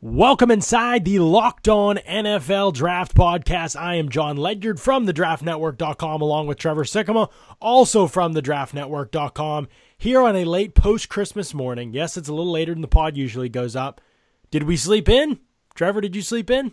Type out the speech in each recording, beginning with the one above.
Welcome inside the Locked On NFL Draft Podcast. I am John Ledyard from thedraftnetwork.com along with Trevor Sikkema, also from thedraftnetwork.com, here on a late post-Christmas morning. Yes, it's a little later than the pod usually goes up. Did we sleep in? Trevor, did you sleep in?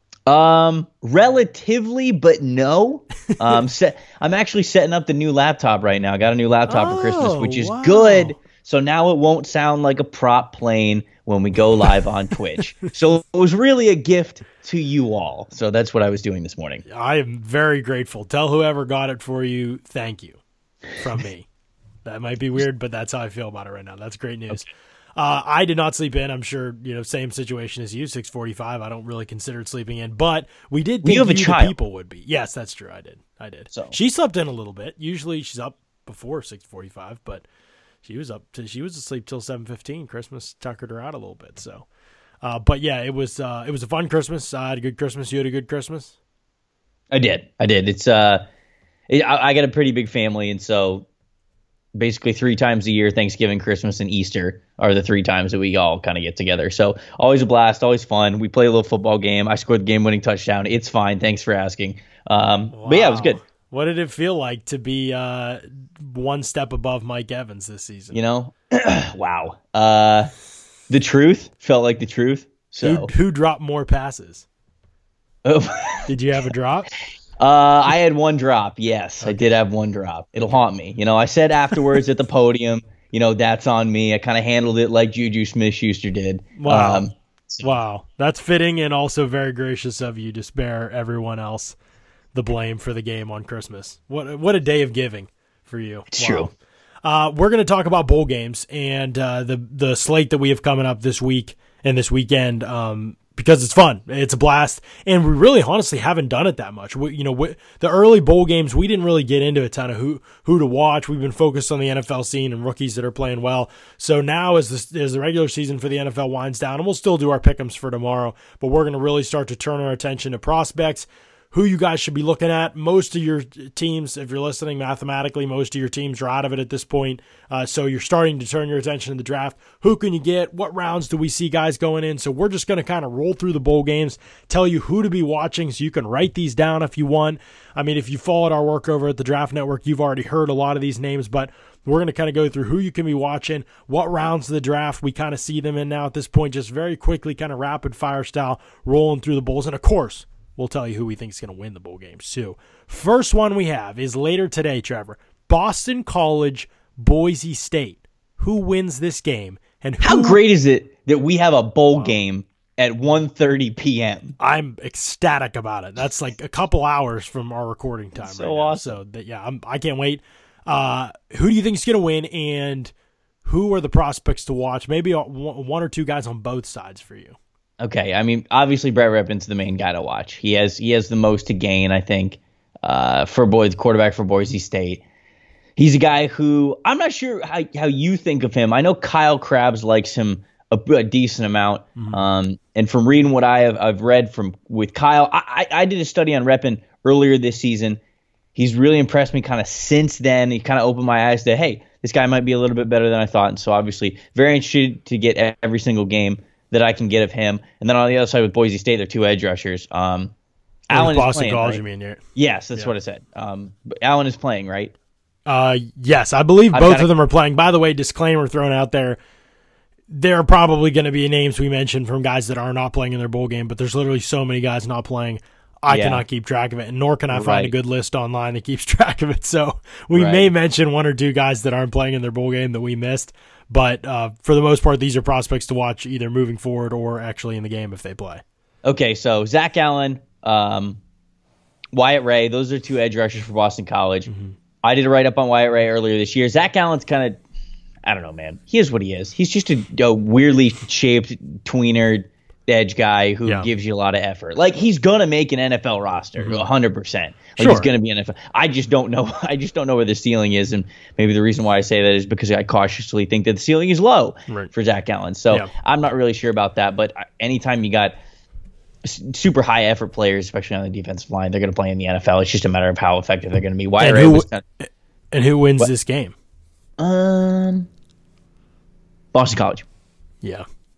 Relatively, but no. I'm actually setting up the new laptop right now. I got a new laptop for Christmas, which is good. So now it won't sound like a prop plane when we go live on Twitch. So it was really a gift to you all. So that's what I was doing this morning. I am very grateful. Tell whoever got it for you, thank you from me. That might be weird, but that's how I feel about it right now. That's great news. Okay. I did not sleep in. I'm sure, same situation as you, 6:45. I don't really consider sleeping in, but we did think the people would be. Yes, that's true. I did. So she slept in a little bit. Usually she's up before 6:45, but she was asleep till 7:15. Christmas tuckered her out a little bit. So, but yeah, it was a fun Christmas. I had a good Christmas. You had a good Christmas? I did. It's I got a pretty big family, and so basically 3 times a year, Thanksgiving, Christmas, and Easter are the 3 times that we all kind of get together. So always a blast, always fun. We play a little football game. I scored the game-winning touchdown. It's fine. Thanks for asking. Wow. But yeah, it was good. What did it feel like to be one step above Mike Evans this season? Wow. The truth felt like the truth. So who dropped more passes? Oh. Did you have a drop? I had one drop. Yes, okay. I did have one drop. It'll haunt me. I said afterwards at the podium, that's on me. I kind of handled it like Juju Smith-Schuster did. Wow. Wow. That's fitting and also very gracious of you to spare everyone else the blame for the game on Christmas. What a day of giving for you. It's true. We're going to talk about bowl games and the slate that we have coming up this week and this weekend because it's fun. It's a blast, and we really honestly haven't done it that much. The early bowl games, we didn't really get into a ton of who to watch. We've been focused on the NFL scene and rookies that are playing well. So now as the regular season for the NFL winds down, and we'll still do our pick'ems for tomorrow, but we're going to really start to turn our attention to prospects, who you guys should be looking at. Most of your teams, if you're listening mathematically, most of your teams are out of it at this point. So you're starting to turn your attention to the draft. Who can you get? What rounds do we see guys going in? So we're just going to kind of roll through the bowl games, tell you who to be watching so you can write these down if you want. I mean, if you followed our work over at the Draft Network, you've already heard a lot of these names, but we're going to kind of go through who you can be watching, what rounds of the draft we kind of see them in now at this point, just very quickly, kind of rapid fire style, rolling through the bowls. And of course, we'll tell you who we think is going to win the bowl games, too. First one we have is later today, Trevor. Boston College, Boise State. Who wins this game? And how great is it that we have a bowl game at 1:30 p.m.? I'm ecstatic about it. That's like a couple hours from our recording time right now. Awesome. So, I can't wait. Who do you think is going to win, and who are the prospects to watch? Maybe one or two guys on both sides for you. Okay, I mean, obviously Brett Rypien's the main guy to watch. He has the most to gain, I think, the quarterback for Boise State. He's a guy who I'm not sure how you think of him. I know Kyle Krabs likes him a decent amount, and from reading what I've read with Kyle, I did a study on Rypien earlier this season. He's really impressed me kind of since then. He kind of opened my eyes to, hey, this guy might be a little bit better than I thought, and so obviously very interested to get every single game that I can get of him. And then on the other side with Boise State, they're 2 edge rushers. Allen is Boston playing, College, right? you mean? Yeah. Yes, that's what I said. But Allen is playing, right? Yes, I believe both of them are playing. By the way, disclaimer thrown out there, there are probably going to be names we mentioned from guys that are not playing in their bowl game, but there's literally so many guys not playing, I cannot keep track of it, and nor can I find a good list online that keeps track of it. So we may mention 1 or 2 guys that aren't playing in their bowl game that we missed. But for the most part, these are prospects to watch either moving forward or actually in the game if they play. Okay, so Zach Allen, Wyatt Ray, those are 2 edge rushers for Boston College. Mm-hmm. I did a write-up on Wyatt Ray earlier this year. Zach Allen's kind of, I don't know, man. He is what he is. He's just a weirdly shaped tweener edge guy who gives you a lot of effort. Like, he's going to make an NFL roster, 100%. Like, he's going to be an NFL. I just don't know. I just don't know where the ceiling is, and maybe the reason why I say that is because I cautiously think that the ceiling is low for Zach Allen. So I'm not really sure about that, but anytime you got super high effort players, especially on the defensive line, they're going to play in the NFL. It's just a matter of how effective they're going to be. And who wins this game? Boston College. Yeah.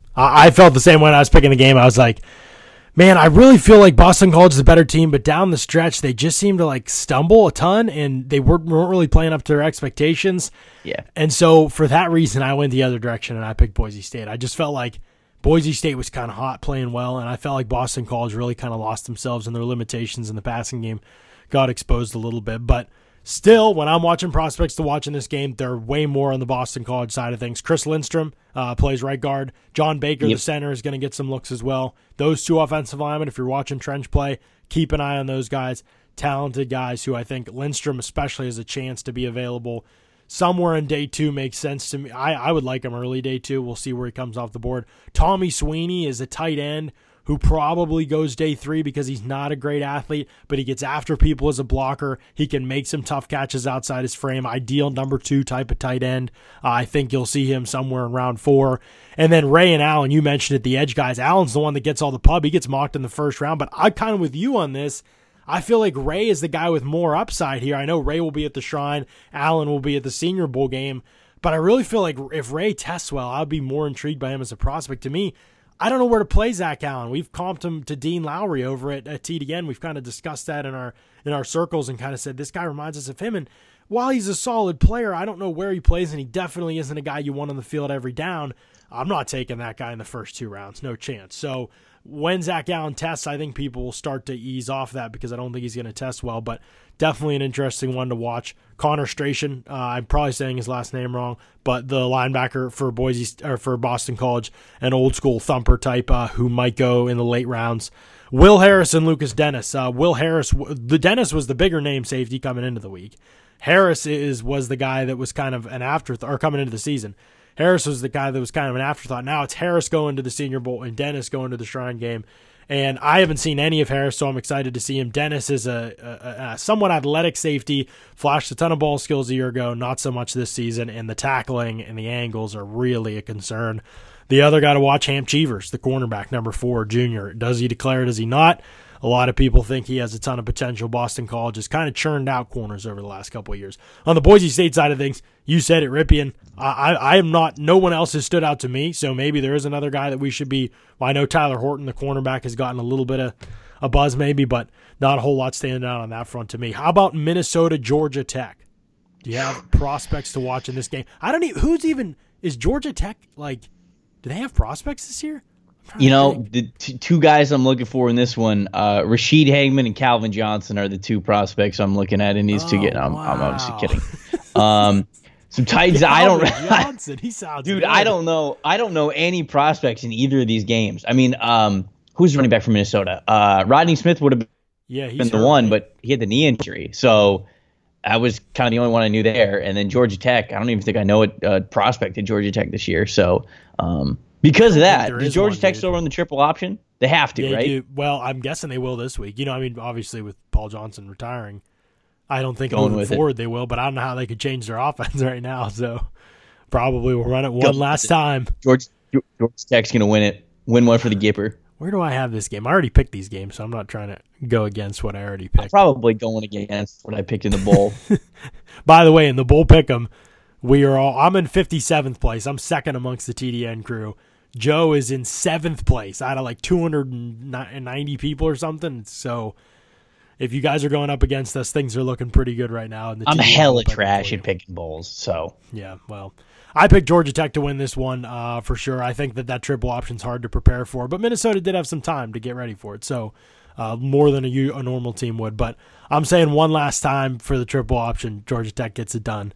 I felt the same when I was picking the game. I was like, man, I really feel like Boston College is a better team, but down the stretch, they just seem to like stumble a ton, and they weren't really playing up to their expectations. Yeah. And so for that reason, I went the other direction, and I picked Boise State. I just felt like Boise State was kind of hot, playing well, and I felt like Boston College really kind of lost themselves, and their limitations in the passing game got exposed a little bit. But still, when I'm watching prospects to watch in this game, they're way more on the Boston College side of things. Chris Lindstrom plays right guard. John Baker, the center, is going to get some looks as well. Those two offensive linemen, if you're watching trench play, keep an eye on those guys. Talented guys who I think Lindstrom especially has a chance to be available somewhere in day 2 makes sense to me. I would like him early day 2. We'll see where he comes off the board. Tommy Sweeney is a tight end who probably goes day 3 because he's not a great athlete, but he gets after people as a blocker. He can make some tough catches outside his frame. Ideal number 2 type of tight end. I think you'll see him somewhere in round 4. And then Ray and Allen, you mentioned it, the edge guys. Allen's the one that gets all the pub. He gets mocked in the first round, but I'm kind of with you on this. I feel like Ray is the guy with more upside here. I know Ray will be at the Shrine. Allen will be at the Senior Bowl game. But I really feel like if Ray tests well, I'd be more intrigued by him as a prospect. To me, I don't know where to play Zach Allen. We've comped him to Dean Lowry over at TDN. We've kind of discussed that in our circles and kind of said this guy reminds us of him. And while he's a solid player, I don't know where he plays, and he definitely isn't a guy you want on the field every down. I'm not taking that guy in the first 2 rounds. No chance. So when Zach Allen tests, I think people will start to ease off that because I don't think he's going to test well, but definitely an interesting one to watch. Connor Strachan, I'm probably saying his last name wrong, but the linebacker for Boston College, an old school thumper type who might go in the late rounds. Will Harris and Lucas Dennis. Will Harris, the Dennis was the bigger name safety coming into the week. Harris was the guy that was kind of an afterthought, or coming into the season. Harris was the guy that was kind of an afterthought. Now it's Harris going to the Senior Bowl and Dennis going to the Shrine game. And I haven't seen any of Harris, so I'm excited to see him. Dennis is a somewhat athletic safety, flashed a ton of ball skills a year ago, not so much this season, and the tackling and the angles are really a concern. The other guy to watch, Hamp Cheevers, the cornerback, number 4, junior. Does he declare? Does he not? A lot of people think he has a ton of potential. Boston College has kind of churned out corners over the last couple of years. On the Boise State side of things, you said it, Ripien. I am not, no one else has stood out to me, so maybe there is another guy that we should be. Well, I know Tyler Horton, the cornerback, has gotten a little bit of a buzz maybe, but not a whole lot standing out on that front to me. How about Minnesota, Georgia Tech? Do you have prospects to watch in this game? I don't even, is Georgia Tech, like, do they have prospects this year? You know, the two guys I'm looking for in this one, Rashid Hagman and Calvin Johnson are the 2 prospects I'm looking at in these 2 games. I'm obviously kidding. Some Titans. I don't. Johnson, he sounds dude. good. I don't know any prospects in either of these games. I mean, who's running back from Minnesota? Rodney Smith would have been the one, but he had the knee injury, so I was kind of the only one I knew there. And then Georgia Tech. I don't even think I know a prospect at Georgia Tech this year. So. Because of that, does Georgia Tech still run the triple option? They have to, right? Do. Well, I'm guessing they will this week. You know, I mean, obviously with Paul Johnson retiring, I don't think moving forward they will, but I don't know how they could change their offense right now. So probably we'll run it one last time. Georgia Tech's going to win one for the Gipper. Where do I have this game? I already picked these games, so I'm not trying to go against what I already picked. I'm probably going against what I picked in the bowl. By the way, in the bowl pick'em, I'm in 57th place. I'm second amongst the TDN crew. Joe is in 7th place out of like 290 people or something. So if you guys are going up against us, things are looking pretty good right now. I'm hella trash at picking bowls. So yeah, well, I picked Georgia Tech to win this one for sure. I think that triple option's hard to prepare for, but Minnesota did have some time to get ready for it. So more than a normal team would. But I'm saying one last time for the triple option, Georgia Tech gets it done.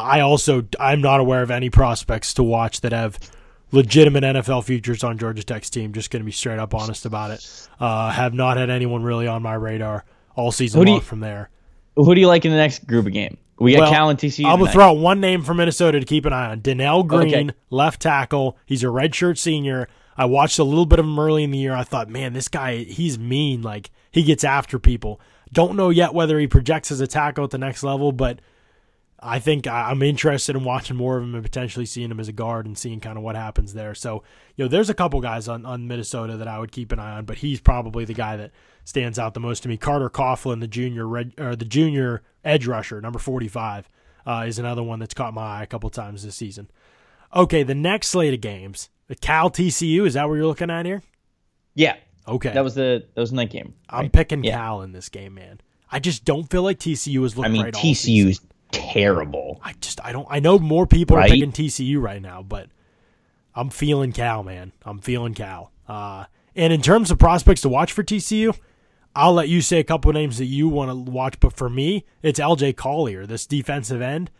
I'm not aware of any prospects to watch that have legitimate NFL futures on Georgia Tech's team. Just going to be straight up honest about it. Have not had anyone really on my radar all season long from there. Who do you like in the next group of game? We got Cal and TCU. I'm going to throw out one name from Minnesota to keep an eye on. Donnell Green, left tackle. He's a redshirt senior. I watched a little bit of him early in the year. I thought, man, this guy, he's mean. Like, he gets after people. Don't know yet whether he projects as a tackle at the next level, but I think I'm interested in watching more of him and potentially seeing him as a guard and seeing kind of what happens there. So, there's a couple guys on Minnesota that I would keep an eye on, but he's probably the guy that stands out the most to me. Carter Coughlin, the junior edge rusher, number 45, is another one that's caught my eye a couple times this season. Okay, the next slate of games, Cal TCU, is that what you're looking at here? Yeah. Okay. That was a night game. Right? I'm picking Cal in this game, man. I just don't feel like TCU is looking right all season. TCU's terrible. I know more people are picking TCU right now, but I'm feeling Cal, man. I'm feeling Cal. And in terms of prospects to watch for TCU, I'll let you say a couple of names that you want to watch, but for me, it's LJ Collier, this defensive end,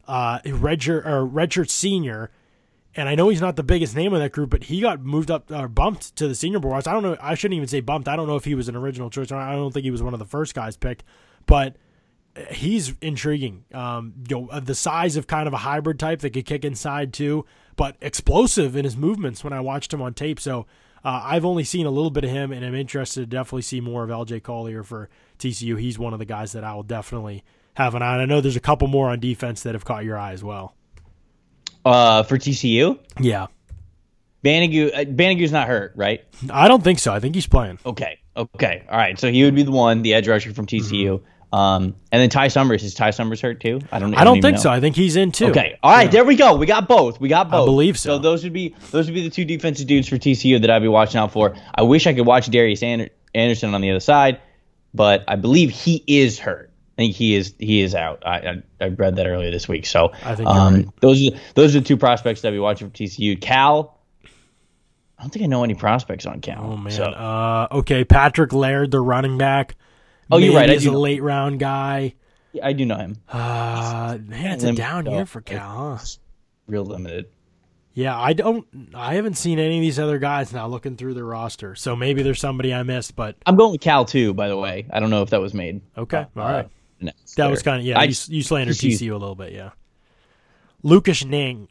redshirt senior. And I know he's not the biggest name of that group, but he got moved up or bumped to the Senior Bowl. I don't know. I shouldn't even say bumped. I don't know if he was an original choice. I don't think he was one of the first guys picked, but he's intriguing. The size of kind of a hybrid type that could kick inside too, but explosive in his movements when I watched him on tape. So I've only seen a little bit of him, and I'm interested to definitely see more of LJ Collier for TCU. He's one of the guys that I will definitely have an eye on. I know there's a couple more on defense that have caught your eye as well. For TCU? Yeah. Banigou's not hurt, right? I don't think so. I think he's playing. Okay. All right. So he would be the one, the edge rusher from TCU. And then Ty Summers. Is Ty Summers hurt too? I don't think so. I think he's in too. Okay. All right. There we go. We got both. I believe so. So those would be the two defensive dudes for TCU that I'd be watching out for. I wish I could watch Darius Anderson on the other side, but I believe he is hurt. I think he is out. I read that earlier this week. So I think you're right. Those are the two prospects that I'll be watching for TCU. Cal, I don't think I know any prospects on Cal. Oh man. So. Okay, Patrick Laird, the running back. Oh, you're right. He's a late round guy. Yeah, I do know him. Man, it's a down year for Cal, huh? Real limited. Yeah, I haven't seen any of these other guys now looking through the roster. So maybe there's somebody I missed, but I'm going with Cal too, by the way. I don't know if that was made. Okay. All right. That was kind of, yeah, you slandered TCU a little bit, yeah. Lucas Niang,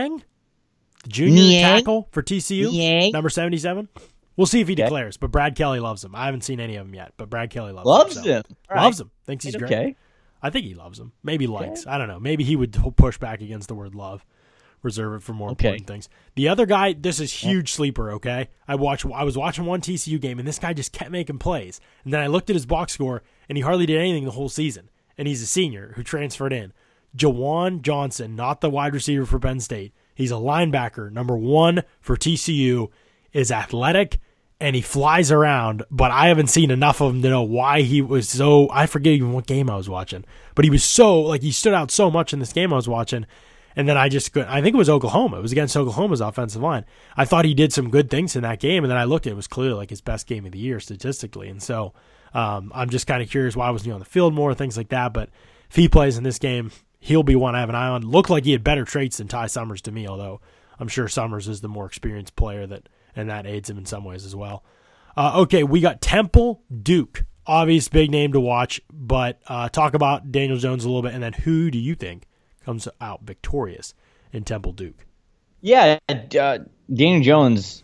the junior tackle for TCU, number 77. We'll see if he declares, but Brad Kelly loves him. I haven't seen any of them yet, but Brad Kelly loves him. Loves him. Thinks he's great. Okay. I think he loves him. Maybe likes. I don't know. Maybe he would push back against the word love. Reserve it for more important things. The other guy, this is huge sleeper, okay? I was watching one TCU game, and this guy just kept making plays. And then I looked at his box score, and he hardly did anything the whole season. And he's a senior who transferred in. Jawan Johnson, not the wide receiver for Penn State. He's a linebacker, number 1 for TCU, is athletic, and he flies around, but I haven't seen enough of him to know why he was so, I forget even what game I was watching, but he was so, he stood out so much in this game I was watching. And then I think it was Oklahoma. It was against Oklahoma's offensive line. I thought he did some good things in that game, and then I looked at it, it was clearly his best game of the year statistically. And so I'm just kind of curious why wasn't he on the field more, things like that. But if he plays in this game, he'll be one I have an eye on. Looked like he had better traits than Ty Summers to me, although I'm sure Summers is the more experienced player and that aids him in some ways as well. Okay, we got Temple Duke. Obvious big name to watch, but talk about Daniel Jones a little bit, and then who do you think comes out victorious in Temple Duke? Yeah, Daniel Jones,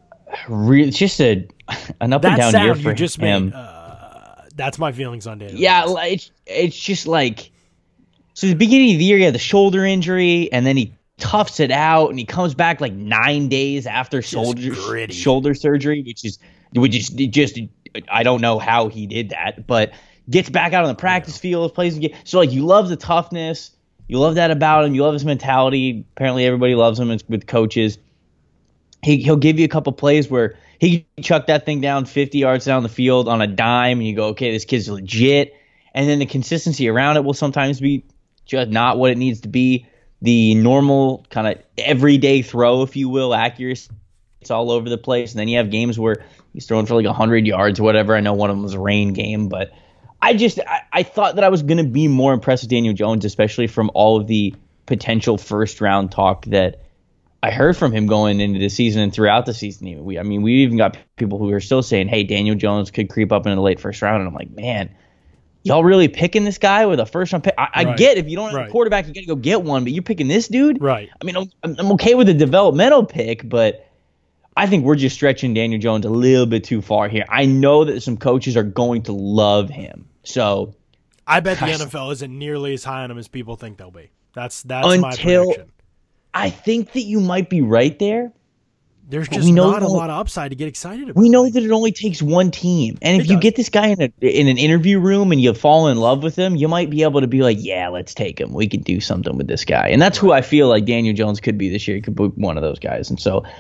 just an up and down year for him. That's my feelings on Daniel. Yeah, Jones. it's just so the beginning of the year he had the shoulder injury, and then he toughs it out, and he comes back 9 days after shoulder surgery, which is just I don't know how he did that, but gets back out on the practice field, plays again. So you love the toughness. You love that about him. You love his mentality. Apparently everybody loves him with coaches. He'll give you a couple plays where he can chuck that thing down 50 yards down the field on a dime, and you go, okay, this kid's legit. And then the consistency around it will sometimes be just not what it needs to be. The normal kind of everyday throw, if you will, accuracy, it's all over the place. And then you have games where he's throwing for 100 yards or whatever. I know one of them was a rain game, but I thought that I was going to be more impressed with Daniel Jones, especially from all of the potential first-round talk that I heard from him going into the season and throughout the season. Even we even got people who are still saying, hey, Daniel Jones could creep up into the late first round. And I'm like, man, y'all really picking this guy with a first-round pick? I get if you don't have a quarterback, you got to go get one, but you're picking this dude? Right. I mean, I'm okay with the developmental pick, but I think we're just stretching Daniel Jones a little bit too far here. I know that some coaches are going to love him. So I bet the NFL isn't nearly as high on him as people think they'll be. That's my prediction. I think that you might be right there, there's just not a lot of upside to get excited about. We know that it only takes one team. And if you get this guy in an interview room and you fall in love with him, you might be able to be like, yeah, let's take him. We could do something with this guy. And that's who I feel like Daniel Jones could be this year. He could be one of those guys. And so,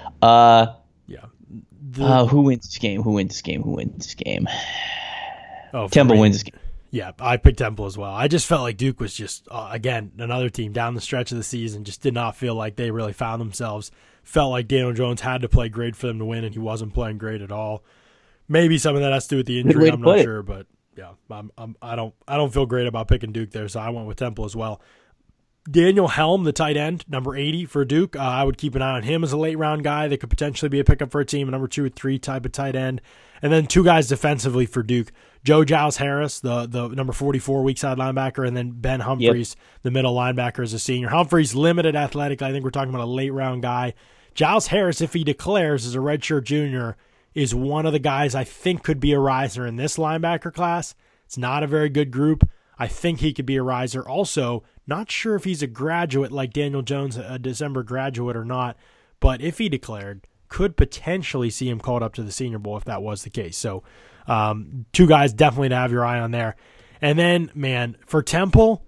who wins this game? Oh, Temple wins this game. Yeah, I picked Temple as well. I just felt like Duke was just, again, another team down the stretch of the season, just did not feel like they really found themselves. Felt like Daniel Jones had to play great for them to win, and he wasn't playing great at all. Maybe some of that has to do with the injury. I'm not sure, but yeah, I don't feel great about picking Duke there, so I went with Temple as well. Daniel Helm, the tight end, number 80 for Duke. I would keep an eye on him as a late-round guy that could potentially be a pickup for a team, a number 2 or 3 type of tight end. And then 2 guys defensively for Duke. Joe Giles Harris, the number 44 weak side linebacker, and then Ben Humphreys, the middle linebacker as a senior. Humphreys, limited athletic. I think we're talking about a late-round guy. Giles Harris, if he declares as a redshirt junior, is one of the guys I think could be a riser in this linebacker class. It's not a very good group. I think he could be a riser. Also, not sure if he's a graduate like Daniel Jones, a December graduate or not, but if he declared, could potentially see him called up to the Senior Bowl if that was the case. So 2 guys definitely to have your eye on there. And then, man, for Temple,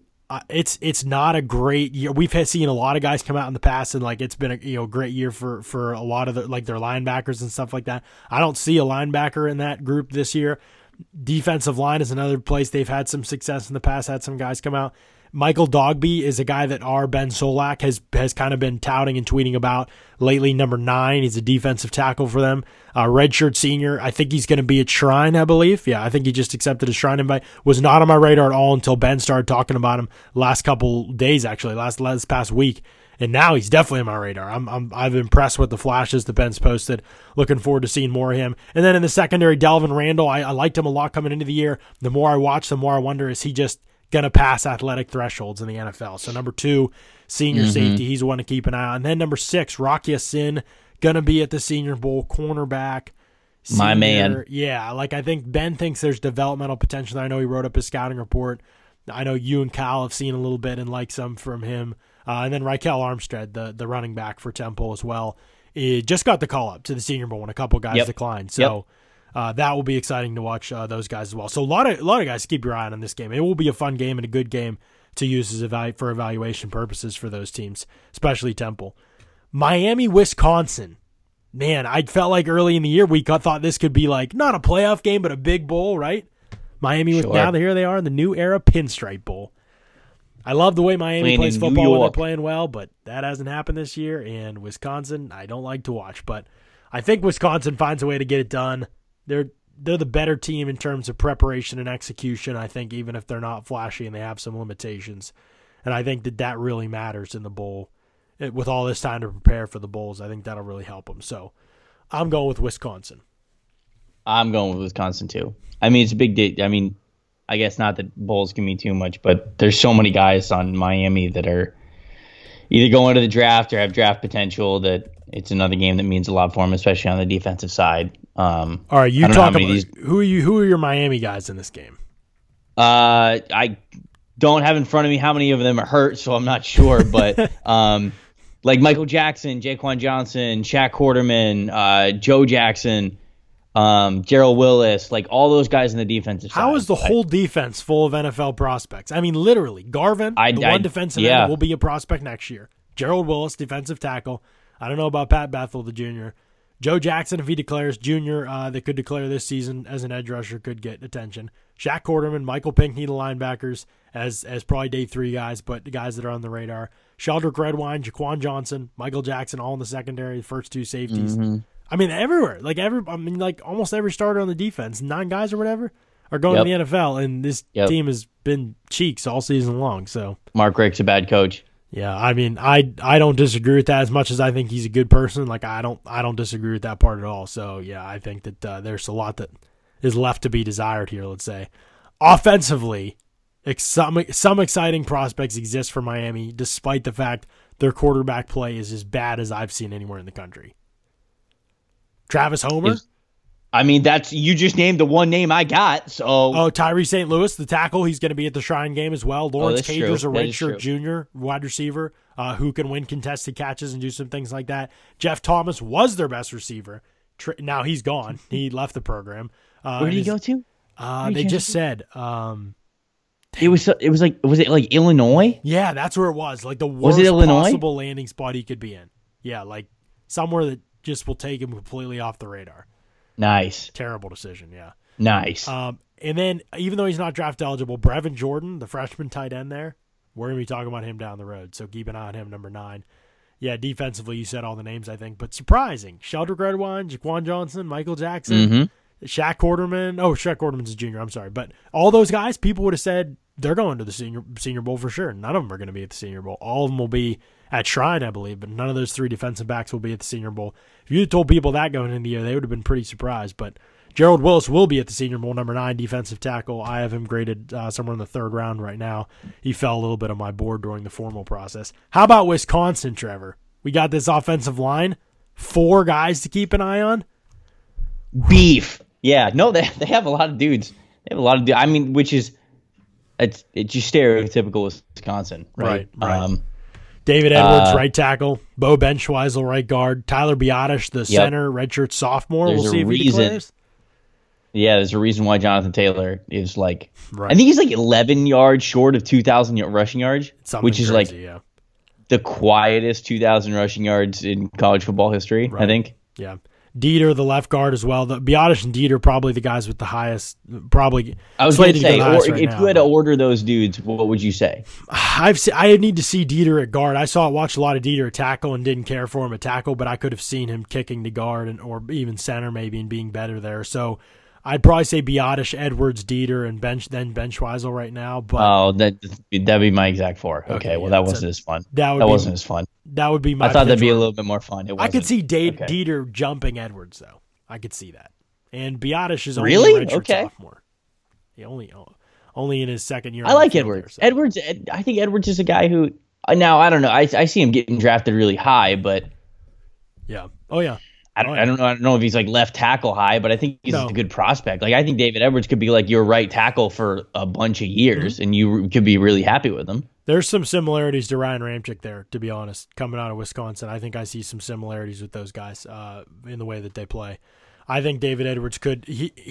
it's not a great year. We've seen a lot of guys come out in the past, and like it's been a great year for a lot of their linebackers and stuff like that. I don't see a linebacker in that group this year. Defensive line is another place they've had some success in the past, had some guys come out. Michael Dogby is a guy that our Ben Solak has kind of been touting and tweeting about lately, number 9. He's a defensive tackle for them. Redshirt senior. I think he's going to be at Shrine, I believe. Yeah, I think he just accepted a Shrine invite. Was not on my radar at all until Ben started talking about him last couple days, actually, last past week. And now he's definitely on my radar. I'm impressed with the flashes that Ben's posted. Looking forward to seeing more of him. And then in the secondary, Delvin Randall, I liked him a lot coming into the year. The more I watch, the more I wonder, is he just going to pass athletic thresholds in the NFL? So number 2, senior safety, he's one to keep an eye on. And then number 6, Rocky Sin, going to be at the Senior Bowl, cornerback. Senior, my man. Yeah, like I think Ben thinks there's developmental potential. I know he wrote up his scouting report. I know you and Cal have seen a little bit and like some from him. And then Raquel Armstead, the running back for Temple as well, it just got the call up to the Senior Bowl when a couple guys declined. So that will be exciting to watch those guys as well. So a lot of guys to keep your eye on in this game. It will be a fun game and a good game to use as for evaluation purposes for those teams, especially Temple. Miami, Wisconsin. Man, I felt like early in the year we thought this could be like not a playoff game, but a big bowl, right? Miami, now here they are in the new era Pinstripe Bowl. I love the way Miami plays football when they're playing well, but that hasn't happened this year. And Wisconsin, I don't like to watch, but I think Wisconsin finds a way to get it done. They're the better team in terms of preparation and execution, I think, even if they're not flashy and they have some limitations. And I think that really matters in the bowl. With all this time to prepare for the bowls, I think that'll really help them. So I'm going with Wisconsin. I'm going with Wisconsin, too. I mean, it's a big day. I mean, I guess not that bowls can mean too much, but there's so many guys on Miami that are either going to the draft or have draft potential that it's another game that means a lot for them, especially on the defensive side. All right, you talk about who are your Miami guys in this game? I don't have in front of me how many of them are hurt, so I'm not sure. But like Michael Jackson, Jaquan Johnson, Shaq Quarterman, Joe Jackson, Gerald Willis, like all those guys in the defensive side. How is the whole defense full of NFL prospects? I mean, literally, Garvin, one defensive end, will be a prospect next year. Gerald Willis, defensive tackle. I don't know about Pat Bethel, the junior. Joe Jackson, if he declares junior, that could declare this season as an edge rusher, could get attention. Shaq Quarterman, Michael Pinkney, the linebackers, as probably day 3 guys, but the guys that are on the radar. Sheldrick Redwine, Jaquan Johnson, Michael Jackson, all in the secondary, the first 2 safeties. Mm-hmm. I mean, everywhere. Like almost every starter on the defense, 9 guys or whatever, are going to the NFL, and this team has been cheeks all season long. So Mark Richt's a bad coach. Yeah, I mean, I don't disagree with that as much as I think he's a good person. Like I don't disagree with that part at all. So yeah, I think that there's a lot that is left to be desired here. Let's say, offensively, some exciting prospects exist for Miami, despite the fact their quarterback play is as bad as I've seen anywhere in the country. Travis Homer, I mean, you just named the one name I got. So Tyree St. Louis, the tackle, he's going to be at the Shrine game as well. Lawrence Cager's a redshirt junior wide receiver who can win contested catches and do some things like that. Jeff Thomas was their best receiver. Now he's gone. He left the program. Where did he go to? They just said was it like Illinois? Yeah, that's where it was. Like the worst possible landing spot he could be in. Yeah, like somewhere that just will take him completely off the radar. Nice. Terrible decision, yeah. Nice. And then, even though he's not draft eligible, Brevin Jordan, the freshman tight end there, we're going to be talking about him down the road, so keep an eye on him, number 9. Yeah, defensively, you said all the names, I think, but surprising. Sheldrick Redwine, Jaquan Johnson, Michael Jackson, Shaq Quarterman. Oh, Shaq Quarterman's a junior, I'm sorry. But all those guys, people would have said they're going to the Senior Bowl for sure. None of them are going to be at the Senior Bowl. All of them will be at Shrine, I believe, but none of those 3 defensive backs will be at the Senior Bowl. If you had told people that going into the year, they would have been pretty surprised. But Gerald Willis will be at the Senior Bowl, number 9 defensive tackle. I have him graded somewhere in the 3rd round right now. He fell a little bit on my board during the formal process. How about Wisconsin, Trevor? We got this offensive line, 4 guys to keep an eye on. Beef. Yeah, no, they have a lot of dudes. They have a lot of dudes. I mean, which is it's just stereotypical Wisconsin, right? David Edwards, right tackle. Bo Benchweisel, right guard. Tyler Biotish, the center, redshirt sophomore. We'll see if he declares. Yeah, there's a reason why Jonathan Taylor is like, I think he's like 11 yards short of 2,000 rushing yards, which is crazy, like the quietest 2,000 rushing yards in college football history, I think. Yeah. Dieter, the left guard as well. The Biotish and Dieter probably the guys with the highest. Probably. I was going to say, if you had to order those dudes, what would you say? I need to see Dieter at guard. Watched a lot of Dieter at tackle and didn't care for him at tackle, but I could have seen him kicking to guard or even center maybe and being better there. So I'd probably say Biotish, Edwards, Dieter, and Benchweisel right now. But that'd be my exact 4. Okay, well that wasn't as fun. That wasn't as fun. That would be my. I thought that'd be a little bit more fun. I could see Dieter jumping Edwards though. I could see that. And Biotish is only really a redshirt sophomore. He only in his 2nd year. I like Edwards. There, so. Edwards. I think Edwards is a guy who. Now I don't know. I see him getting drafted really high, but yeah. Oh yeah. I don't know if he's like left tackle high, but I think he's a good prospect. Like I think David Edwards could be like your right tackle for a bunch of years, and you could be really happy with him. There's some similarities to Ryan Ramczyk there, to be honest. Coming out of Wisconsin, I think I see some similarities with those guys in the way that they play. I think David Edwards could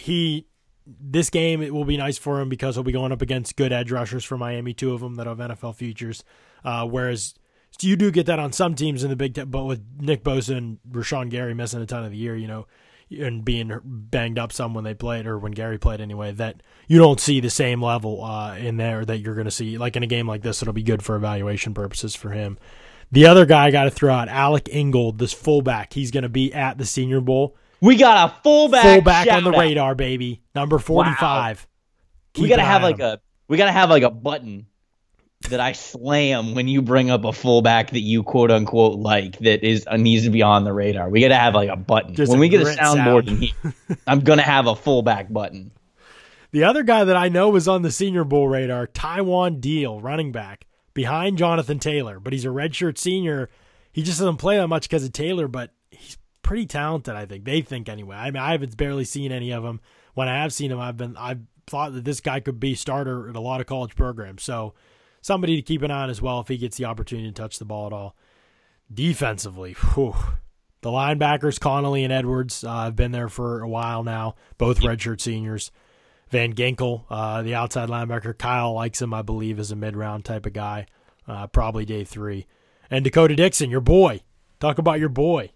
this game it will be nice for him because he'll be going up against good edge rushers for Miami, 2 of them that have NFL futures, whereas. So you do get that on some teams in the Big Ten, but with Nick Bosa and Rashawn Gary missing a ton of the year, and being banged up some when they played or when Gary played anyway, that you don't see the same level in there that you're going to see. Like in a game like this, it'll be good for evaluation purposes for him. The other guy I got to throw out, Alec Ingold, this fullback. He's going to be at the Senior Bowl. We got a fullback on the radar, baby. Number 45. Wow. We got to have like a button that I slam when you bring up a fullback that you quote unquote like that needs to be on the radar. We got to have like a button. When we get a soundboard in here, I'm gonna have a fullback button. The other guy that I know was on the Senior Bowl radar, Taiwan Deal, running back behind Jonathan Taylor, but he's a redshirt senior. He just doesn't play that much because of Taylor, but he's pretty talented. I think they think anyway. I mean, I haven't barely seen any of them. When I have seen him, I've thought that this guy could be starter at a lot of college programs. So. Somebody to keep an eye on as well if he gets the opportunity to touch the ball at all. Defensively, the linebackers, Connolly and Edwards, have been there for a while now, both redshirt seniors. Van Ginkel, the outside linebacker, Kyle likes him, I believe, is a mid-round type of guy, probably day 3. And Dakota Dixon, your boy. Talk about your boy.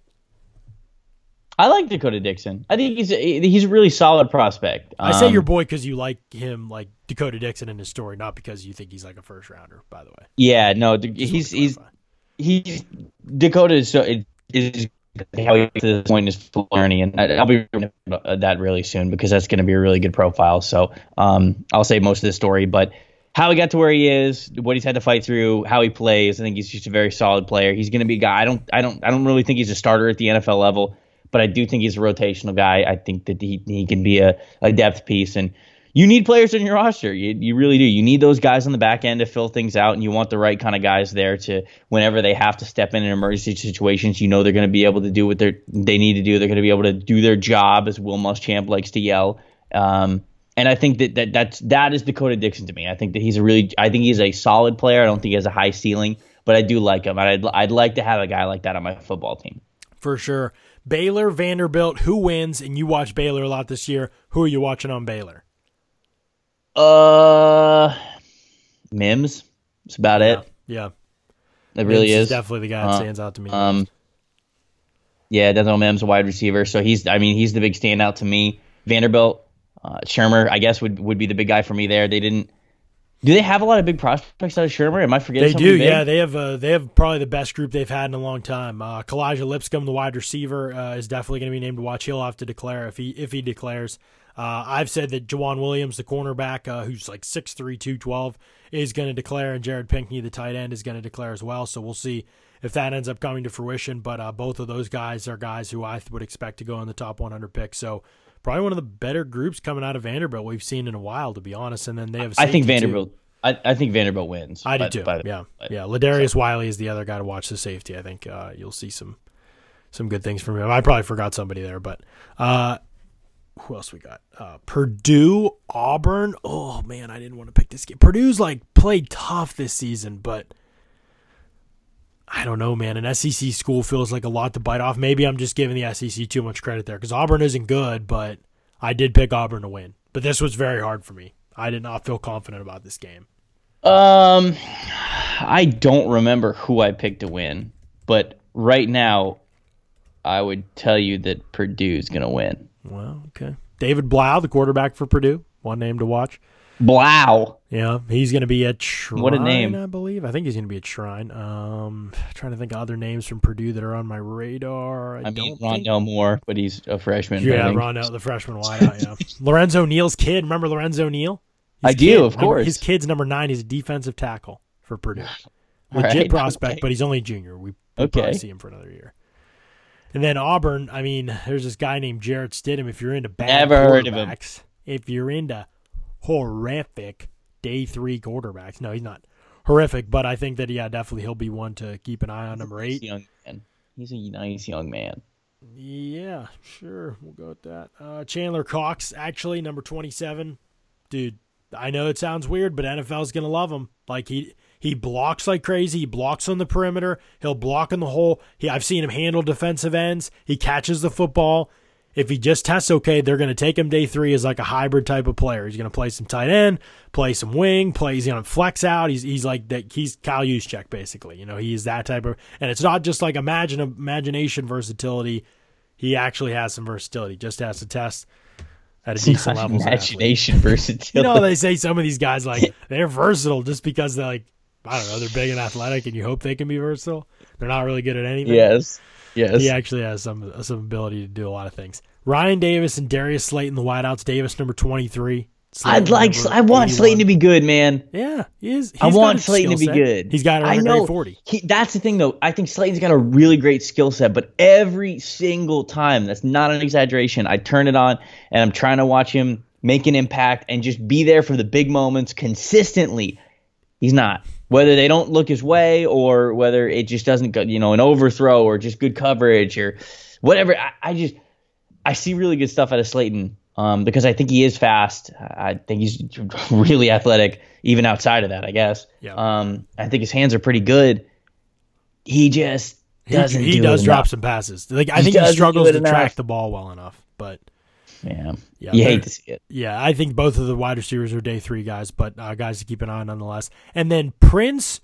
I like Dakota Dixon. I think he's a really solid prospect. I say your boy because you like him, like Dakota Dixon in his story, not because you think he's like a first rounder. By the way. Yeah, no, he's Dakota is how he gets to this point is learning, and I'll be that really soon because that's going to be a really good profile. So I'll say most of the story, but how he got to where he is, what he's had to fight through, how he plays. I think he's just a very solid player. He's going to be a guy. I don't really think he's a starter at the NFL level. But I do think he's a rotational guy. I think that he can be a depth piece. And you need players on your roster. You really do. You need those guys on the back end to fill things out, and you want the right kind of guys there to whenever they have to step in emergency situations, they're going to be able to do what they need to do. They're going to be able to do their job, as Will Muschamp likes to yell. And I think that is Dakota Dixon to me. I think that he's a solid player. I don't think he has a high ceiling, but I do like him. I'd like to have a guy like that on my football team. For sure. Baylor, Vanderbilt, who wins? And you watch Baylor a lot this year. Who are you watching on Baylor? Mims. That's about it. Yeah. It really is. Definitely the guy that stands out to me. Yeah, Denzel Mims, a wide receiver. So he's the big standout to me. Vanderbilt, Shermer, I guess would be the big guy for me there. Do they have a lot of big prospects out of Shermer? Am I forgetting something? They do, big? yeah. They have probably the best group they've had in a long time. Kalijah Lipscomb, the wide receiver, is definitely going to be named to watch. He'll have to declare if he declares. I've said that Jawan Williams, the cornerback, who's like 6'3", 212, is going to declare, and Jared Pinkney, the tight end, is going to declare as well. So we'll see if that ends up coming to fruition. But both of those guys are guys who I would expect to go in the top 100 picks. So probably one of the better groups coming out of Vanderbilt we've seen in a while, to be honest. And then they have. I think Vanderbilt. I think Vanderbilt wins. I do too. Yeah. Ladarius Wiley is the other guy to watch, the safety. I think you'll see some good things from him. I probably forgot somebody there, but who else we got? Purdue, Auburn. Oh man, I didn't want to pick this game. Purdue's played tough this season, but I don't know, man. An SEC school feels like a lot to bite off. Maybe I'm just giving the SEC too much credit there because Auburn isn't good, but I did pick Auburn to win. But this was very hard for me. I did not feel confident about this game. I don't remember who I picked to win, but right now, I would tell you that Purdue's going to win. Well, okay. David Blau, the quarterback for Purdue, one name to watch. Blau. Yeah, he's going to be at Shrine, what a name. I believe. I think he's going to be at Shrine. Trying to think of other names from Purdue that are on my radar. I mean, Rondell Moore, but he's a freshman. Yeah, Rondell, the freshman wideout, yeah. Lorenzo Neal's kid. Remember Lorenzo Neal? I do, of course. His kid's number 9. He's a defensive tackle for Purdue. Legit prospect, okay. But he's only a junior. We'll probably see him for another year. And then Auburn, I mean, there's this guy named Jarrett Stidham. If you're into bad heard of him. If you're into horrific day 3 quarterbacks, no, he's not horrific, but I think that, yeah, definitely he'll be one to keep an eye on. Number 8. He's a nice young man. Yeah, sure. We'll go with that. Chandler Cox, actually, number 27. Dude, I know it sounds weird, but NFL's going to love him. Like, he blocks like crazy. He blocks on the perimeter. He'll block in the hole. I've seen him handle defensive ends. He catches the football. If he just tests okay, they're going to take him day 3 as like a hybrid type of player. He's going to play some tight end, play some wing, he's going to flex out. He's like that. He's Kyle Juszczyk, basically. He's that type of, and it's not just like imagination versatility. He actually has some versatility. Just has to test at a decent level. Imagination versatility. They say some of these guys, they're versatile just because they're I don't know, they're big and athletic and you hope they can be versatile. They're not really good at anything. Yes. He actually has some ability to do a lot of things. Ryan Davis and Darius Slayton, the wideouts. Davis, number 23. I want Slayton to be good, man. Yeah, he is. I want Slayton to be good. He's got a great 40. That's the thing, though. I think Slayton's got a really great skill set, but every single time, that's not an exaggeration, I turn it on and I'm trying to watch him make an impact and just be there for the big moments consistently. He's not. Whether they don't look his way or whether it just doesn't go, an overthrow or just good coverage or whatever. I see really good stuff out of Slayton because I think he is fast. I think he's really athletic, even outside of that, I guess. Yeah. I think his hands are pretty good. He just doesn't He does drop some passes. I think he struggles to track the ball well enough, but yeah, you hate to see it. Yeah, I think both of the wide receivers are day 3 guys, but guys to keep an eye on nonetheless. And then Prince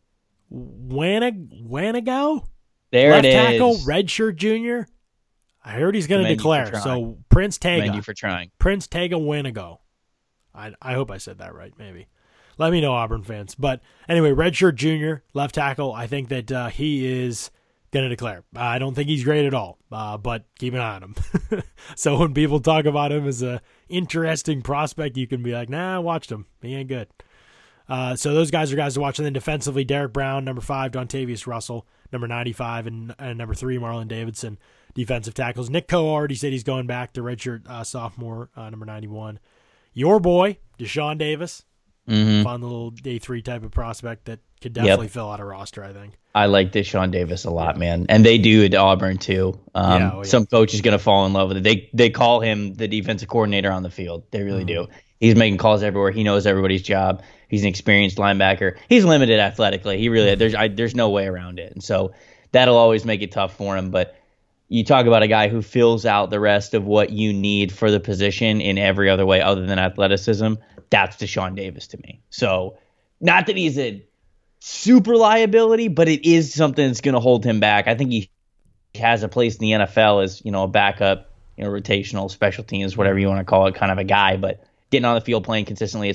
Wanigo, left tackle, redshirt junior. I heard he's going to declare. So Prince Tega. Commend you for trying. Prince Tega Wanigo. I hope I said that right. Maybe. Let me know, Auburn fans. But anyway, redshirt junior, left tackle. I think that he is going to declare. I don't think he's great at all, but keep an eye on him. So when people talk about him as a interesting prospect, you can be like, nah, I watched him. He ain't good. So those guys are guys to watch. And then defensively, Derek Brown, number 5, Dontavius Russell, number 95, and number 3, Marlon Davidson, defensive tackles. Nick Coe already said he's going back to redshirt sophomore, number 91. Your boy, Deshaun Davis. Mm-hmm. Fun little day 3 type of prospect that could definitely fill out a roster, I think. I like Deshaun Davis a lot, man. And they do at Auburn, too. Some coach is going to fall in love with it. They call him the defensive coordinator on the field. They really do. He's making calls everywhere. He knows everybody's job. He's an experienced linebacker. He's limited athletically. He really there's no way around it. And so that'll always make it tough for him. But you talk about a guy who fills out the rest of what you need for the position in every other way other than athleticism. That's Deshaun Davis to me. So not that he's a super liability, but it is something that's going to hold him back. I think he has a place in the NFL as, a backup, rotational special teams, whatever you want to call it, kind of a guy. But getting on the field, playing consistently,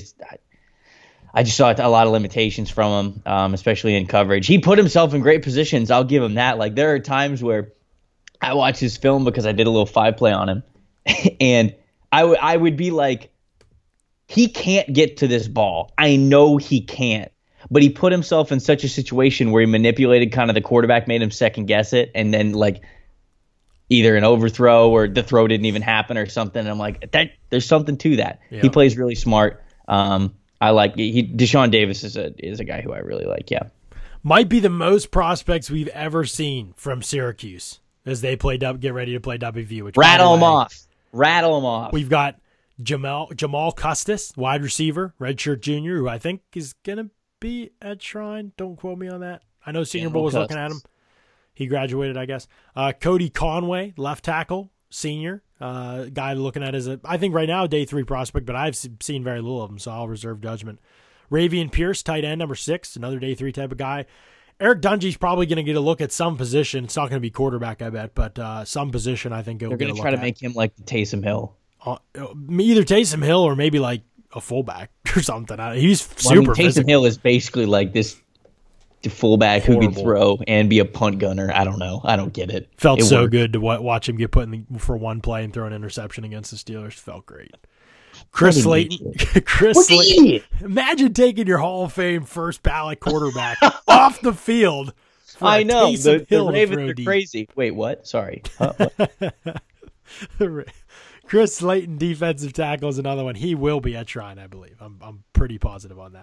I just saw a lot of limitations from him, especially in coverage. He put himself in great positions. I'll give him that. Like, there are times where I watch his film because I did a little 5-play on him, and I would be like, he can't get to this ball. I know he can't. But he put himself in such a situation where he manipulated kind of the quarterback, made him second guess it, and then either an overthrow or the throw didn't even happen or something. And I'm like, there's something to that. Yeah. He plays really smart. I like Deshaun Davis is a guy who I really like. Yeah, might be the most prospects we've ever seen from Syracuse as they get ready to play WVU. Which rattle them off. We've got Jamal Custis, wide receiver, redshirt junior, who I think is gonna be at Shrine. Don't quote me on that. I know Senior Bowl was looking at him. He graduated, I guess. Cody Conway, left tackle, senior. Guy looking at as I think right now, day 3 prospect, but I've seen very little of him, so I'll reserve judgment. Ravian Pierce, tight end, number 6, another day 3 type of guy. Eric Dungy's probably going to get a look at some position. It's not going to be quarterback, I bet, but some position I think they're going to try to make him like the Taysom Hill. Either Taysom Hill or maybe like a fullback or something. He's super Taysom physical. Hill is basically like this fullback who can throw and be a punt gunner. I don't know. I don't get it. Felt so good to watch him get put in for one play and throw an interception against the Steelers. Felt great. Chris Slayton. Imagine taking your Hall of Fame first ballot quarterback off the field. I know. The Ravens are crazy. Wait, what? Sorry. What? Chris Slayton, defensive tackle, is another one. He will be at Shrine, I believe. I'm pretty positive on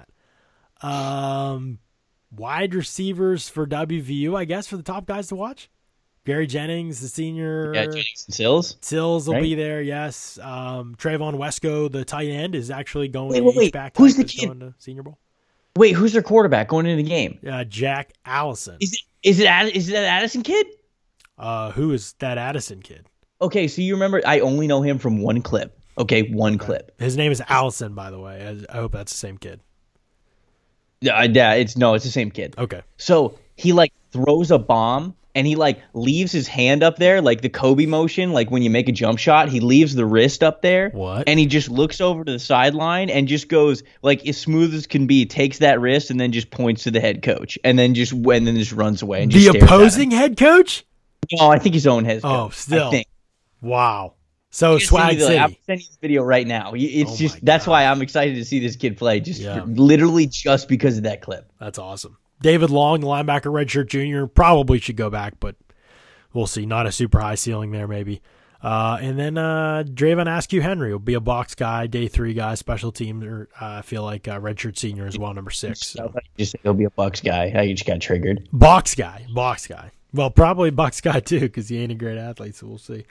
that. Wide receivers for WVU, I guess, for the top guys to watch. Gary Jennings, the senior. Yeah, Jennings and Sills. Sills will be there, yes. Trayvon Wesco, the tight end, is actually going back. Who's the kid? Going to Senior Bowl. Wait, who's their quarterback going into the game? Jack Allison. Is that Addison kid? Who is that Addison kid? Okay, so you remember, I only know him from one clip. Okay, one clip. His name is Allison, by the way. I hope that's the same kid. Yeah, it's the same kid. Okay. So he throws a bomb and he leaves his hand up there, like the Kobe motion, like when you make a jump shot, he leaves the wrist up there. What? And he just looks over to the sideline and just goes as smooth as can be, takes that wrist and then just points to the head coach and then just runs away. And just the opposing head coach? No, I think his own head coach. Oh, still. I think. Wow. So Swag City. I'm sending you the video right now. That's why I'm excited to see this kid play. Literally just because of that clip. That's awesome. David Long, the linebacker, redshirt junior, probably should go back, but we'll see. Not a super high ceiling there, maybe. And then Draven Askew Henry will be a box guy, day 3 guy, special team. I feel like redshirt senior as well, number 6. So. Just he'll be a box guy. I just got triggered. Box guy. Well, probably box guy too, because he ain't a great athlete. So we'll see.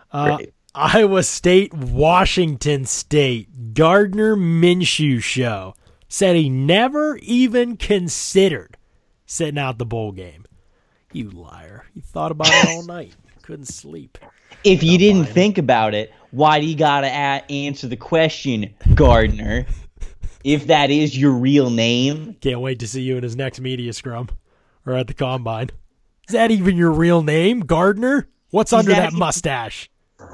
Iowa State, Washington State. Gardner Minshew show said he never even considered sitting out the bowl game. You liar. You thought about it all night. Couldn't sleep. If you didn't think about it, why do you got to answer the question, Gardner? If that is your real name. Can't wait to see you in his next media scrum or at the combine. Is that even your real name, Gardner? What's under that mustache?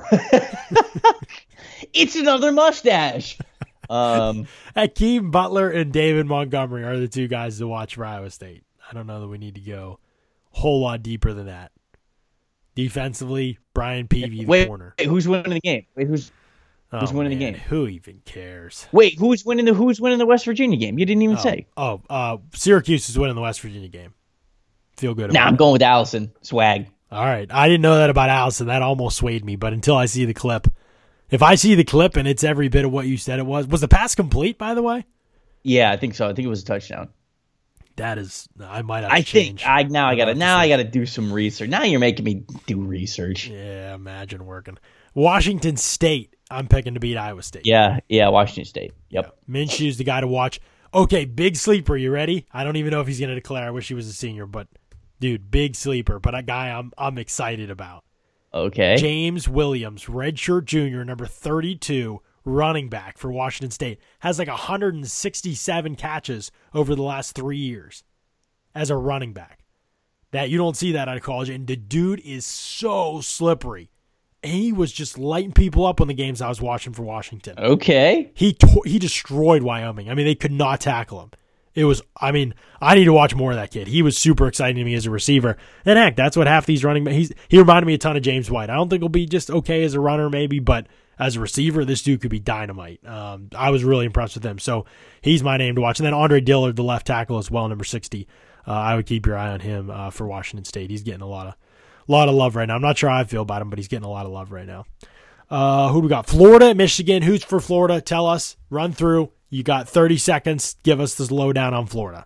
It's another mustache. Hakeem Butler and David Montgomery are the 2 guys to watch for Iowa State. I don't know that we need to go a whole lot deeper than that. Defensively, Brian Peavy, the corner. Wait, who's winning the game? Who's winning the game? Who even cares? Wait, who's winning the West Virginia game? You didn't even say. Syracuse is winning the West Virginia game. Feel good about it. I'm going with Allison. Swag. All right. I didn't know that about Allison. That almost swayed me, but until I see the clip, If I see the clip and it's every bit of what you said it was the pass complete, by the way? Yeah, I think so. I think it was a touchdown. That is, I might have to change. I gotta do some research. Now you're making me do research. Yeah, imagine working. Washington State, I'm picking to beat Iowa State. Yeah, Washington State. Yep. Yeah. Minshew's the guy to watch. Okay, big sleeper. You ready? I don't even know if he's going to declare. I wish he was a senior, but dude, big sleeper. But a guy I'm excited about. Okay. James Williams, redshirt junior, number 32, running back for Washington State, has like 167 catches over the last 3 years as a running back. That you don't see that out of college, and the dude is so slippery. And he was just lighting people up on the games I was watching for Washington. Okay. He destroyed Wyoming. I mean, they could not tackle him. It was, I mean, I need to watch more of that kid. He was super exciting to me as a receiver. And heck, that's what half these running backs, he reminded me a ton of James White. I don't think he'll be just okay as a runner maybe, but as a receiver, this dude could be dynamite. I was really impressed with him. So he's my name to watch. And then Andre Dillard, the left tackle as well, number 60. I would keep your eye on him for Washington State. He's getting a lot of love right now. I'm not sure how I feel about him, but he's getting a lot of love right now. Who do we got? Florida, Michigan. Who's for Florida? Tell us. Run through. You got 30 seconds. Give us this lowdown on Florida.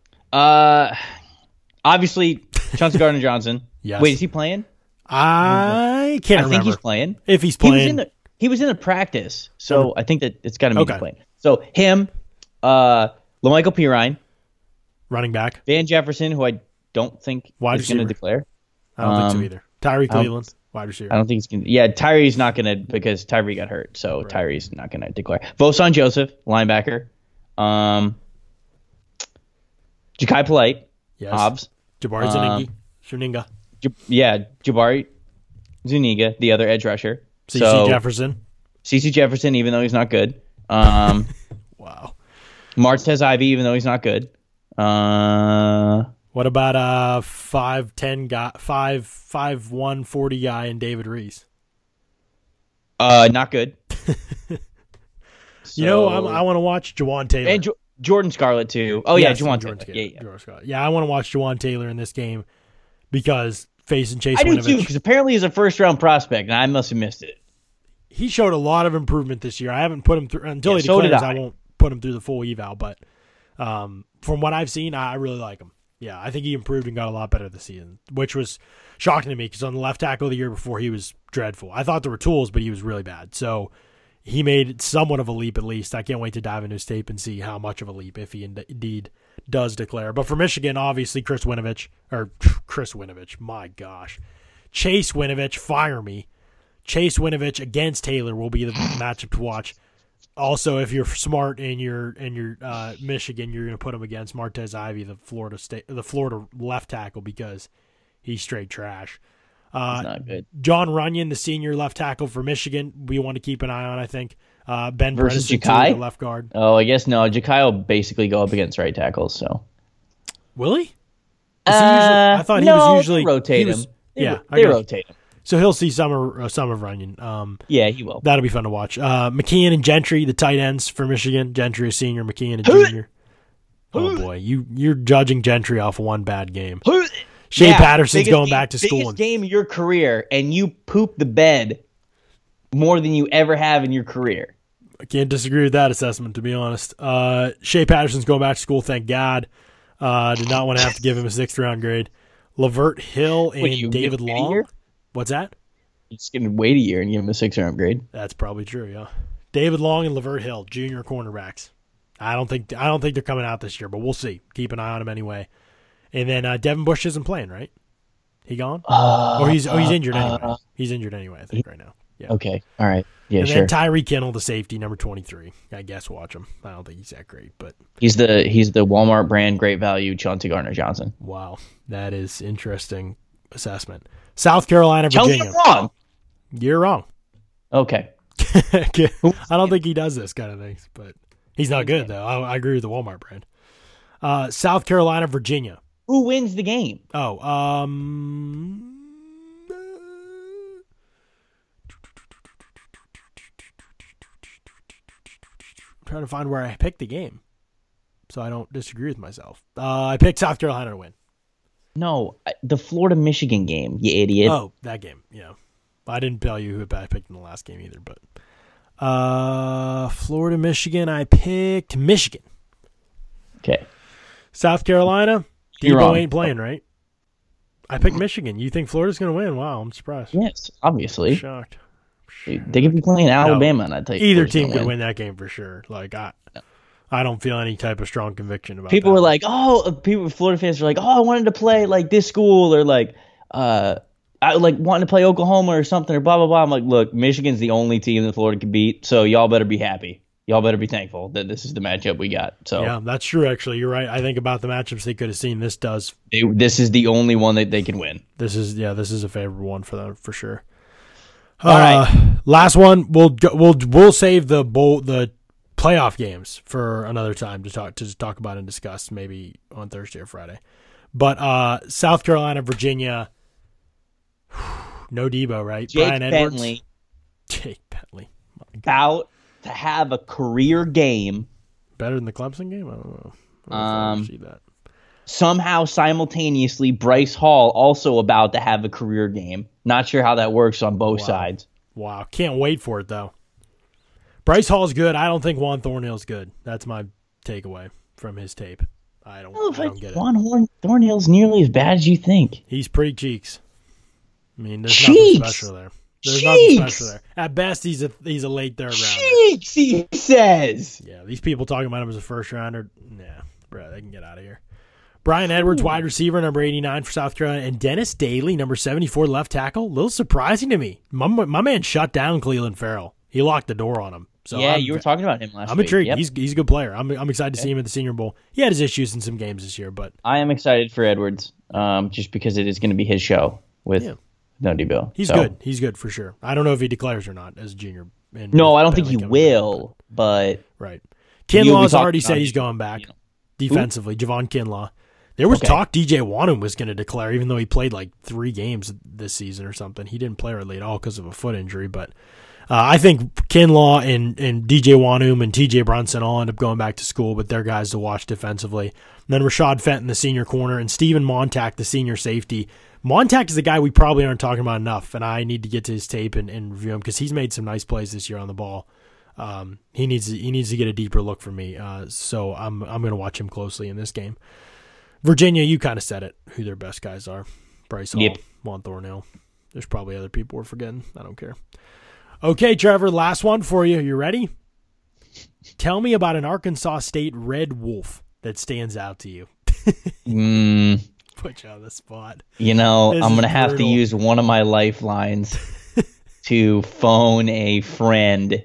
Obviously, Chauncey Gardner-Johnson. Yes. Wait, is he playing? I can't remember. I think he's playing. If he's playing. He was in the practice, so I think that it's got to be Okay. playing. So him, LaMichael Pirine, Running back. Van Jefferson, who I don't think Wide is going to receiver. declare. I don't think so either. Tyree Cleveland, wide receiver. I don't think he's going to. Yeah, Tyree's not going to because Tyree got hurt, so Tyree's not going to declare. Vosan Joseph, linebacker. Ja'Kai Polite, Yes. Hobbs. Jabari Zuniga. Jabari Zuniga, the other edge rusher. CeCe Jefferson. CeCe Jefferson, even though he's not good. Wow. Martez Ivy, even though he's not good. What about 5'10" guy, 5'1", 40 guy, and David Reese? Not good. You know, I want to watch Jawan Taylor. And Jordan Scarlett, too. Oh, Yes, yeah, Jawan Jordan Taylor. Taylor. Yeah. Jordan Scarlett. Yeah, I want to watch Jawan Taylor in this game because facing Chase I do, Winovich. too, because apparently he's a first-round prospect, and I must have missed it. He showed a lot of improvement this year. I haven't put him through until he so did declares. I. I won't put him through the full eval, but from what I've seen, I really like him. Yeah, I think he improved and got a lot better this season, which was shocking to me because on the left tackle the year before, he was dreadful. I thought there were tools, but he was really bad. So he made somewhat of a leap at least. I can't wait to dive into his tape and see how much of a leap if he indeed does declare. But for Michigan, obviously, Chase Winovich, my gosh. Chase Winovich, fire me. Chase Winovich against Taylor will be the matchup to watch. Also, if you're smart and you're Michigan, you're going to put him against Martez Ivy, the Florida left tackle, because he's straight trash. He's not good. John Runyon, the senior left tackle for Michigan, we want to keep an eye on. I think Ben Versus Bredesen, Ja'Kai? the left guard. Oh, I guess no. Ja'Kai will basically go up against right tackles. So Will he? I thought he was usually they rotate him. They rotate him. So he'll see some of Runyon. Yeah, he will. That'll be fun to watch. McKeon and Gentry, the tight ends for Michigan. Gentry a senior, McKeon a junior. Oh boy, you're judging Gentry off one bad game. Shea Patterson's going back to school. Biggest game of your career, and you poop the bed more than you ever have in your career. I can't disagree with that assessment, to be honest. Shea Patterson's going back to school, thank God. Did not want to have to give him a 6th round grade. Lavert Hill and David Long. What's that? You're just going to wait a year and give him a 6th round grade. That's probably true, yeah. David Long and Lavert Hill, junior cornerbacks. I don't think they're coming out this year, but we'll see. Keep an eye on them anyway. And then Devin Bush isn't playing, right? He gone? Or he's injured anyway. He's injured anyway, I think, right now. Yeah. Okay. All right. Yeah, and sure. then Tyree Kinnell, the safety, number 23. I guess watch him. I don't think he's that great, but he's the Walmart brand great value Chauncey Gardner-Johnson. Wow, that is interesting assessment. South Carolina, Virginia. Tell me I'm wrong. You're wrong. Okay. I don't think he does this kind of things, but he's not good though. I agree with the Walmart brand. South Carolina, Virginia. Who wins the game? Oh, trying to find where I picked the game so I don't disagree with myself. I picked South Carolina to win. No, the Florida-Michigan game, you idiot. Oh, that game, yeah. I didn't tell you who I picked in the last game either, but Florida, Michigan. I picked Michigan. Okay. South Carolina. You're Debo wrong. ain't playing, right? I picked Michigan. You think Florida's going to win? Wow, I'm surprised. Yes, obviously. Shocked. They could be playing Alabama, and I tell you, Either Florida's team gonna could win that game for sure. Like I don't feel any type of strong conviction about People that. were like, Florida fans were like, oh, I wanted to play like this school or like, I like wanting to play Oklahoma or something or blah, blah, blah. I'm like, look, Michigan's the only team that Florida can beat. So y'all better be happy. Y'all better be thankful that this is the matchup we got. So yeah, that's true. Actually, you're right. I think about the matchups they could have seen. This does. this is the only one that they can win. This is a favorable one for them for sure. All right. Last one. We'll save the playoff games for another time to talk about and discuss, maybe on Thursday or Friday. But South Carolina, Virginia, no Debo, right? Brian Edwards. Jake Bentley. About to have a career game. Better than the Clemson game? I don't know. I don't see that. Somehow, simultaneously, Bryce Hall also about to have a career game. Not sure how that works on both sides. Wow. Can't wait for it, though. Bryce Hall's good. I don't think Juan Thornhill's good. That's my takeaway from his tape. I don't get it. Juan Thornhill's nearly as bad as you think. He's pretty cheeks. I mean, there's nothing special there. Nothing special there. At best, he's a late third rounder. Cheeks, he says. Yeah, these people talking about him as a first rounder, bro, they can get out of here. Brian Edwards, wide receiver, number 89 for South Carolina, and Dennis Daly, number 74, left tackle. A little surprising to me. My man shut down Cleveland Farrell. He locked the door on him. So yeah, you were talking about him last week. I'm intrigued. Yep. He's a good player. I'm excited to see him at the Senior Bowl. He had his issues in some games this year, but I am excited for Edwards, just because it is going to be his show with no Debo. He's good. He's good for sure. I don't know if he declares or not as a junior. No, I don't think he will. But right, Kinlaw's already said he's going back defensively. Javon Kinlaw. There was talk DJ Wanham was going to declare, even though he played like 3 games this season or something. He didn't play early at all because of a foot injury. But I think Kinlaw and DJ Wanham and TJ Brunson all end up going back to school, but they're guys to watch defensively. And then Rashad Fenton, the senior corner, and Stephen Montack, the senior safety. Montack is the guy we probably aren't talking about enough, and I need to get to his tape and review him because he's made some nice plays this year on the ball. He needs to get a deeper look for me, so I'm going to watch him closely in this game. Virginia, you kind of said it, who their best guys are. Bryce Hall, Juan Thornhill. There's probably other people we're forgetting. I don't care. Okay, Trevor, last one for you. You ready? Tell me about an Arkansas State Red Wolf that stands out to you. Put you on the spot. I'm going to have to use one of my lifelines to phone a friend.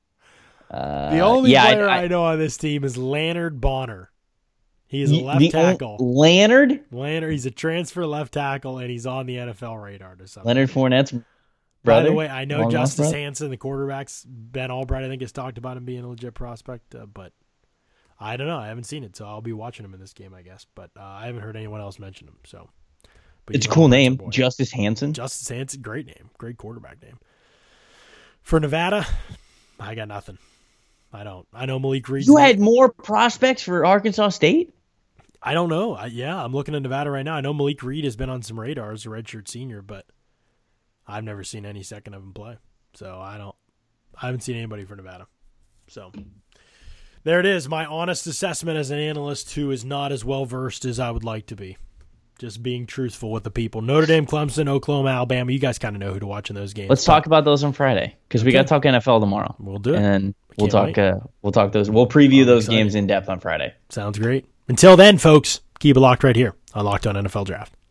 The only player I know on this team is Leonard Bonner. He is a left tackle. Leonard? He's a transfer left tackle, and he's on the NFL radar to something. Leonard Fournette's brother? By the way, I know Justice Hansen, the quarterbacks, Ben Albright, I think, has talked about him being a legit prospect, but I don't know. I haven't seen it, so I'll be watching him in this game, I guess. But I haven't heard anyone else mention him. So, it's a cool name, Justice Hansen. Justice Hansen, great name, great quarterback name. For Nevada, I got nothing. I don't. I know Malik Reed. You had more prospects for Arkansas State? I don't know. I'm looking at Nevada right now. I know Malik Reed has been on some radars, a redshirt senior, but I've never seen any second of him play. So I haven't seen anybody for Nevada. So there it is. My honest assessment as an analyst who is not as well versed as I would like to be. Just being truthful with the people. Notre Dame, Clemson, Oklahoma, Alabama. You guys kind of know who to watch in those games. Let's talk about those on Friday because we got to talk NFL tomorrow. We'll do it. And we'll talk those. We'll preview those games in depth on Friday. Sounds great. Until then, folks, keep it locked right here on Locked On NFL Draft.